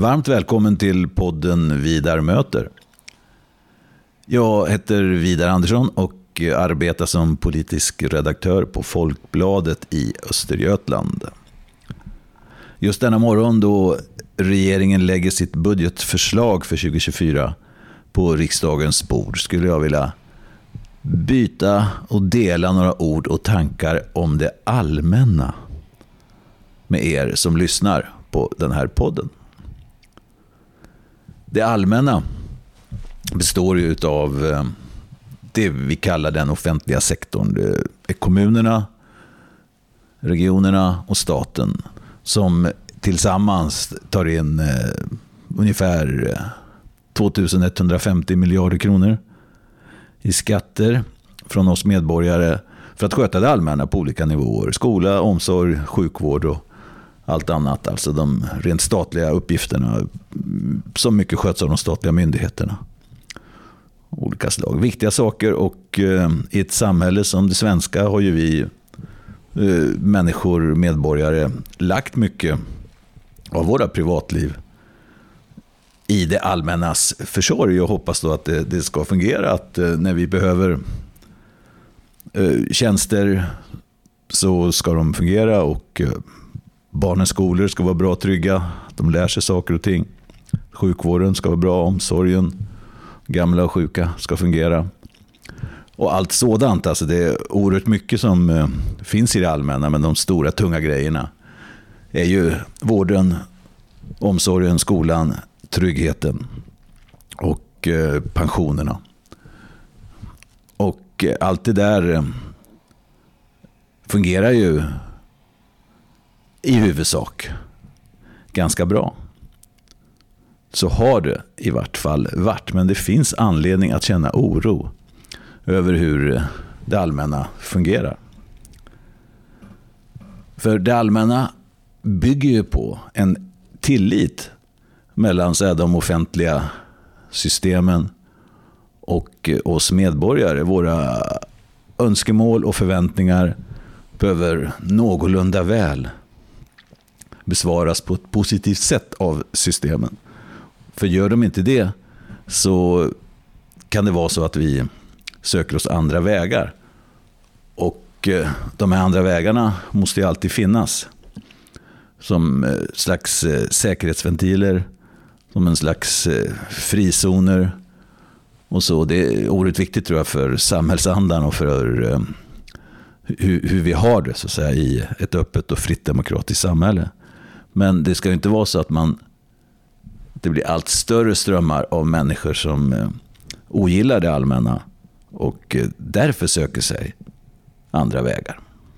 Varmt välkommen till podden Vidar möter. Jag heter Vidar Andersson och arbetar som politisk redaktör på Folkbladet i Östergötland. Just denna morgon då regeringen lägger sitt budgetförslag för 2024 på riksdagens bord skulle jag vilja byta och dela några ord och tankar om det allmänna med er som lyssnar på den här podden. Det allmänna består ju av det vi kallar den offentliga sektorn. Det är kommunerna, regionerna och staten som tillsammans tar in ungefär 2150 miljarder kronor i skatter från oss medborgare för att sköta det allmänna på olika nivåer. Skola, omsorg, sjukvård och allt annat. Alltså de rent statliga uppgifterna som mycket sköts av de statliga myndigheterna. Olika slag. Viktiga saker, och i ett samhälle som det svenska har ju vi människor, medborgare, lagt mycket av våra privatliv i det allmännas försorg och hoppas då att det ska fungera, att när vi behöver tjänster så ska de fungera, och barnens skolor ska vara bra och trygga, de lär sig saker och ting. Sjukvården ska vara bra, omsorgen, gamla och sjuka ska fungera. Och allt sådant, alltså det är oerhört mycket som finns i det allmänna, men de stora tunga grejerna är ju vården, omsorgen, skolan, tryggheten och pensionerna. Och allt det där fungerar ju i huvudsak ganska bra. Så har det i vart fall varit, men det finns anledning att känna oro över hur det allmänna fungerar. För det allmänna bygger ju på en tillit mellan de offentliga systemen och oss medborgare. Våra önskemål och förväntningar behöver någorlunda väl besvaras på ett positivt sätt av systemen. För gör de inte det så kan det vara så att vi söker oss andra vägar. Och de här andra vägarna måste ju alltid finnas som slags säkerhetsventiler, som en slags frizoner och så. Det är oerhört viktigt, tror jag, för samhällsandan och för hur vi har det så att säga i ett öppet och fritt demokratiskt samhälle. Men det ska ju inte vara så att det blir allt större strömmar av människor som ogillar det allmänna och därför söker sig andra vägar.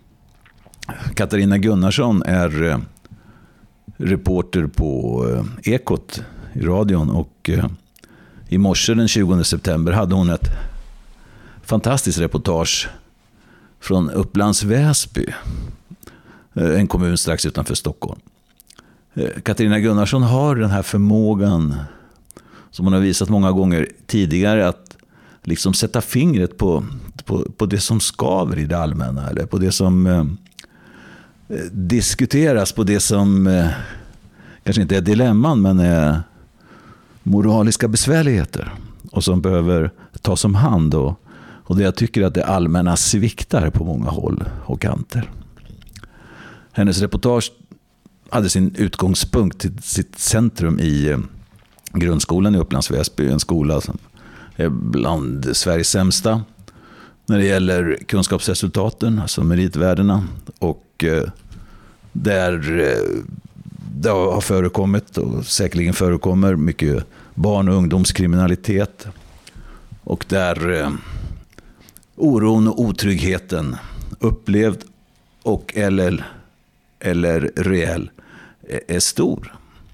Katarina Gunnarsson är reporter på Ekot i radion, och i morse den 20 september hade hon ett fantastiskt reportage från Upplands Väsby, en kommun strax utanför Stockholm. Katarina Gunnarsson har den här förmågan som hon har visat många gånger tidigare att liksom sätta fingret på det som skaver i det allmänna, eller på det som diskuteras, på det som kanske inte är dilemman men är moraliska besvärligheter och som behöver tas om hand, och det jag tycker att det allmänna sviktar på många håll och kanter. Hennes reportage hade sin utgångspunkt till sitt centrum i grundskolan i Upplands Väsby, en skola som är bland Sveriges sämsta när det gäller kunskapsresultaten, alltså meritvärdena, och där det har förekommit och säkerligen förekommer mycket barn- och ungdomskriminalitet, och där oron och otryggheten upplevd och eller reell är stor.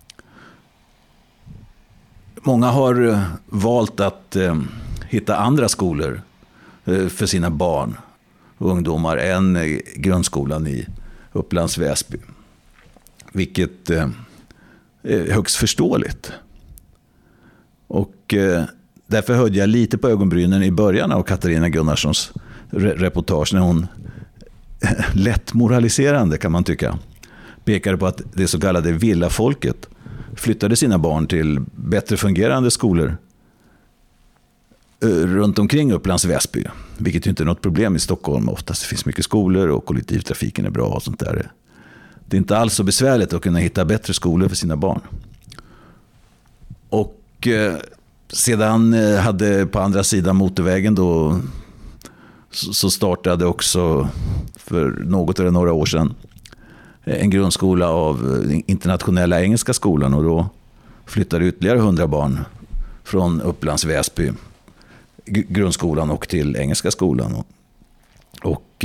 Många har valt att hitta andra skolor för sina barn och ungdomar än grundskolan i Upplands Väsby. Vilket är högst förståeligt. Och därför hörde jag lite på ögonbrynen i början av Katarina Gunnarssons reportage när hon lätt moraliserande, kan man tycka, pekade på att det så kallade villafolket flyttade sina barn till bättre fungerande skolor runt omkring Upplands Väsby. Vilket ju inte är något problem i Stockholm. Oftast finns mycket skolor och kollektivtrafiken är bra och sånt där. Det är inte alls så besvärligt att kunna hitta bättre skolor för sina barn. Och sedan hade på andra sidan motorvägen då så startade också för något eller några år sedan en grundskola av Internationella Engelska skolan, och då flyttade ytterligare 100 barn från Upplands Väsby grundskolan och till Engelska skolan. Och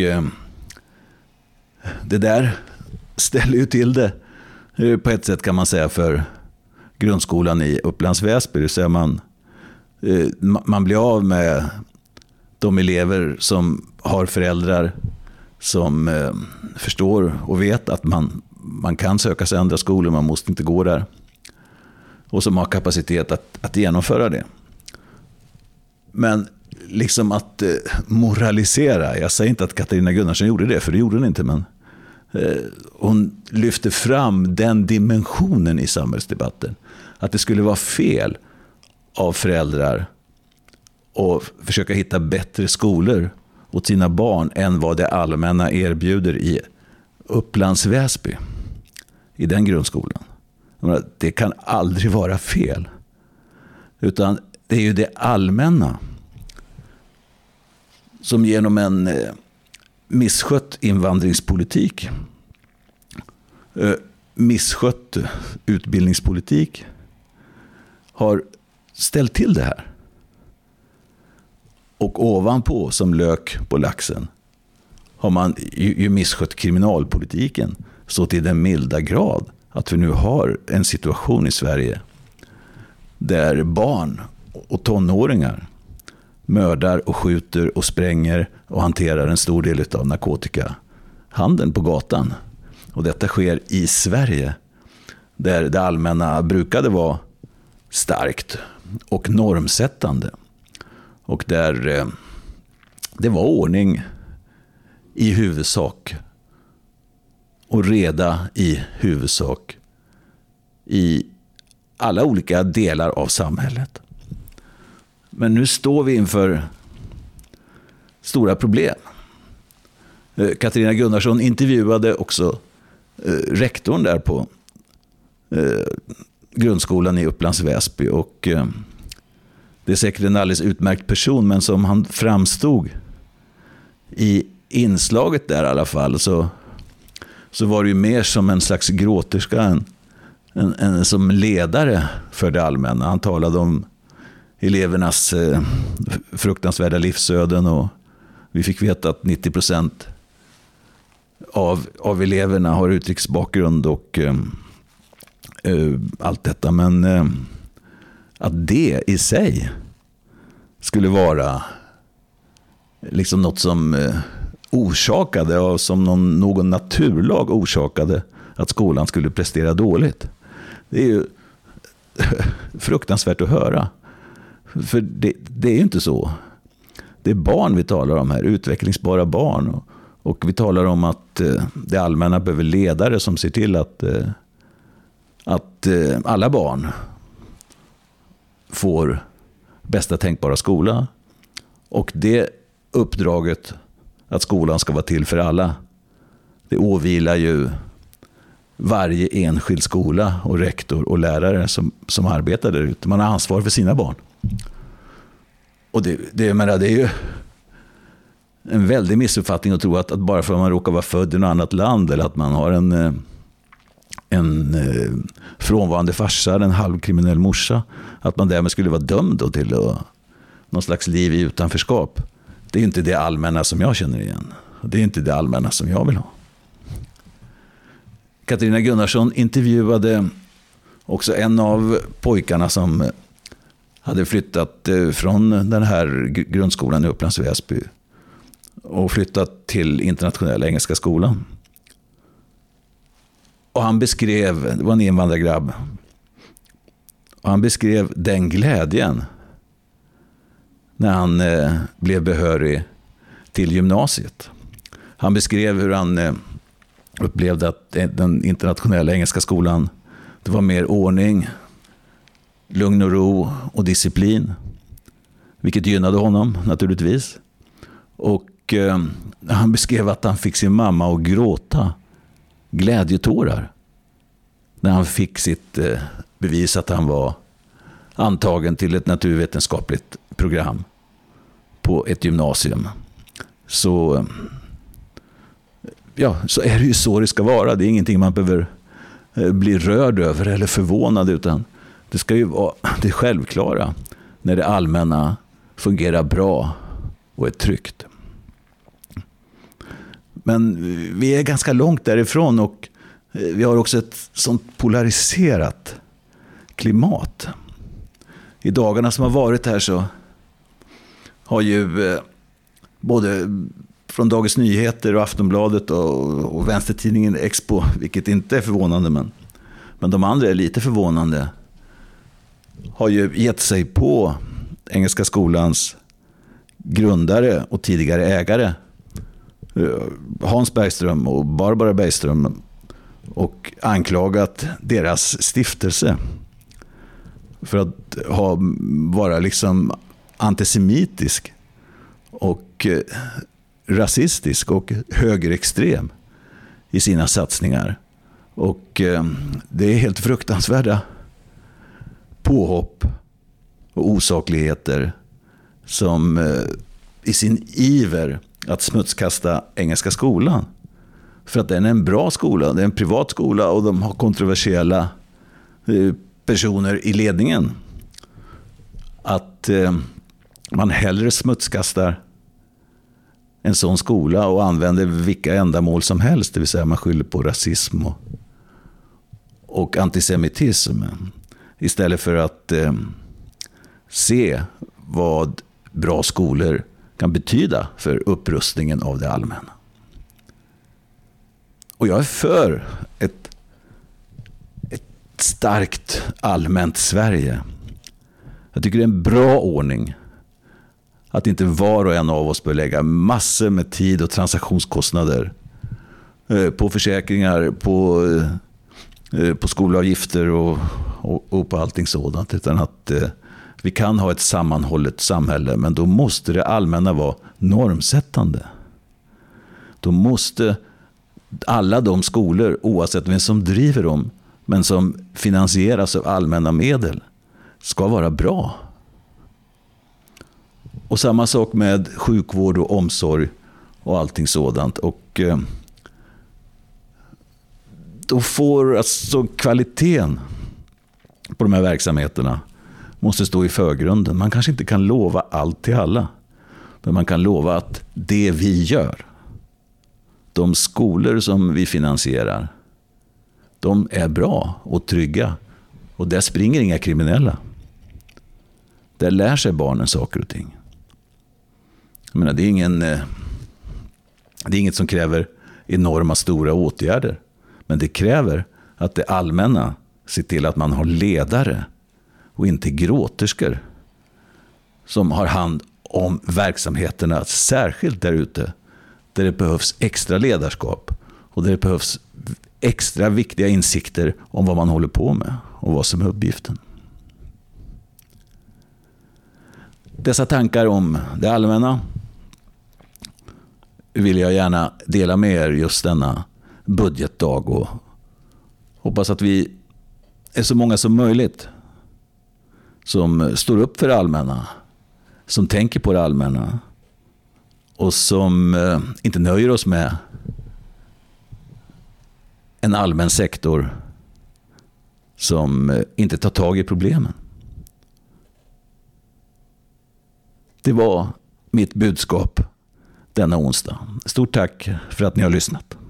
det där ställer ju till det på ett sätt, kan man säga, för grundskolan i Upplands Väsby. Det säger man blir av med de elever som har föräldrar som förstår och vet att man kan söka sig andra skolor, man måste inte gå där, och som har kapacitet att genomföra det. Men liksom att moralisera, jag säger inte att Katarina Gunnarsson gjorde det, för det gjorde hon inte, men hon lyfte fram den dimensionen i samhällsdebatten, att det skulle vara fel av föräldrar att försöka hitta bättre skolor åt sina barn än vad det allmänna erbjuder i Upplands Väsby, i den grundskolan. Det kan aldrig vara fel, utan det är ju det allmänna som genom en misskött invandringspolitik, misskött utbildningspolitik har ställt till det här. Och ovanpå, som lök på laxen, har man ju misskött kriminalpolitiken så till den milda grad att vi nu har en situation i Sverige där barn och tonåringar mördar och skjuter och spränger och hanterar en stor del av narkotikahandeln på gatan. Och detta sker i Sverige, där det allmänna brukade vara starkt och normsättande. Och där det var ordning i huvudsak och reda i huvudsak i alla olika delar av samhället. Men nu står vi inför stora problem. Katarina Gunnarsson intervjuade också rektorn där på grundskolan i Upplands Väsby, och det är säkert en alldeles utmärkt person, men som han framstod i inslaget där i alla fall, så var det ju mer som en slags gråterska, en som ledare för det allmänna. Han talade om elevernas fruktansvärda livsöden, och vi fick veta att 90% av eleverna har utrikesbakgrund och allt detta. Men att det i sig skulle vara liksom något som orsakade, och som någon naturlag orsakade att skolan skulle prestera dåligt. Det är ju fruktansvärt att höra. För det är ju inte så. Det är barn vi talar om här, utvecklingsbara barn. Och vi talar om att det allmänna behöver ledare som ser till att alla barn får bästa tänkbara skola. Och det uppdraget, att skolan ska vara till för alla, det åvilar ju varje enskild skola och rektor och lärare som arbetar där ute. Man har ansvar för sina barn. Och det är ju en väldig missuppfattning att tro att bara för att man råkar vara född i något annat land, eller att man har en frånvarande farsa, en halvkriminell morsa, att man därmed skulle vara dömd till någon slags liv i utanförskap. Det är inte det allmänna som jag känner igen. Det är inte det allmänna som jag vill ha. Katarina Gunnarsson intervjuade också en av pojkarna som hade flyttat från den här grundskolan i Upplands Väsby och flyttat till Internationella Engelska skolan. Och han beskrev, det var en invandrargrabb, och han beskrev den glädjen när han blev behörig till gymnasiet. Han beskrev hur han upplevde att den Internationella Engelska skolan Det var mer ordning, lugn och ro och disciplin. Vilket gynnade honom naturligtvis. Och han beskrev att han fick sin mamma att gråta glädjetårar när han fick sitt bevis att han var antagen till ett naturvetenskapligt program på ett gymnasium. Så är det ju så det ska vara. Det är ingenting man behöver bli rörd över eller förvånad, utan det ska ju vara det självklara när det allmänna fungerar bra och är tryggt. Men vi är ganska långt därifrån, och vi har också ett sånt polariserat klimat. I dagarna som har varit här så har ju både från Dagens Nyheter och Aftonbladet och vänstertidningen Expo, vilket inte är förvånande, men de andra är lite förvånande, har ju gett sig på Engelska skolans grundare och tidigare ägare Hans Bergström och Barbara Bergström och anklagat deras stiftelse för att vara liksom antisemitisk och rasistisk och högerextrem i sina satsningar. Och det är helt fruktansvärda påhopp och osakligheter som i sin iver att smutskasta Engelska skolan. För att den är en bra skola, det är en privat skola och de har kontroversiella personer i ledningen. Att man hellre smutskastar en sån skola och använder vilka ändamål som helst, det vill säga man skyller på rasism och antisemitism, istället för att se vad bra skolor kan betyda för upprustningen av det allmänna. Och jag är för ett starkt allmänt Sverige. Jag tycker det är en bra ordning att inte var och en av oss bör lägga massor med tid och transaktionskostnader på försäkringar, på skolavgifter och på allting sådant, utan att vi kan ha ett sammanhållet samhälle, men då måste det allmänna vara normsättande. Då måste alla de skolor, oavsett vem som driver dem, men som finansieras av allmänna medel, ska vara bra. Och samma sak med sjukvård och omsorg och allting sådant. Och då får alltså kvaliteten på de här verksamheterna måste stå i förgrunden. Man kanske inte kan lova allt till alla, men man kan lova att det vi gör, de skolor som vi finansierar, de är bra och trygga, och där springer inga kriminella. Där lär sig barnen saker och ting. Jag menar, det är inget som kräver enorma stora åtgärder, men det kräver att det allmänna ser till att man har ledare och inte gråterskor som har hand om verksamheterna, särskilt där ute där det behövs extra ledarskap och där det behövs extra viktiga insikter om vad man håller på med och vad som är uppgiften. Dessa tankar om det allmänna vill jag gärna dela med er just denna budgetdag, och hoppas att vi är så många som möjligt som står upp för det allmänna, som tänker på det allmänna och som inte nöjer oss med en allmän sektor som inte tar tag i problemen. Det var mitt budskap denna onsdag. Stort tack för att ni har lyssnat.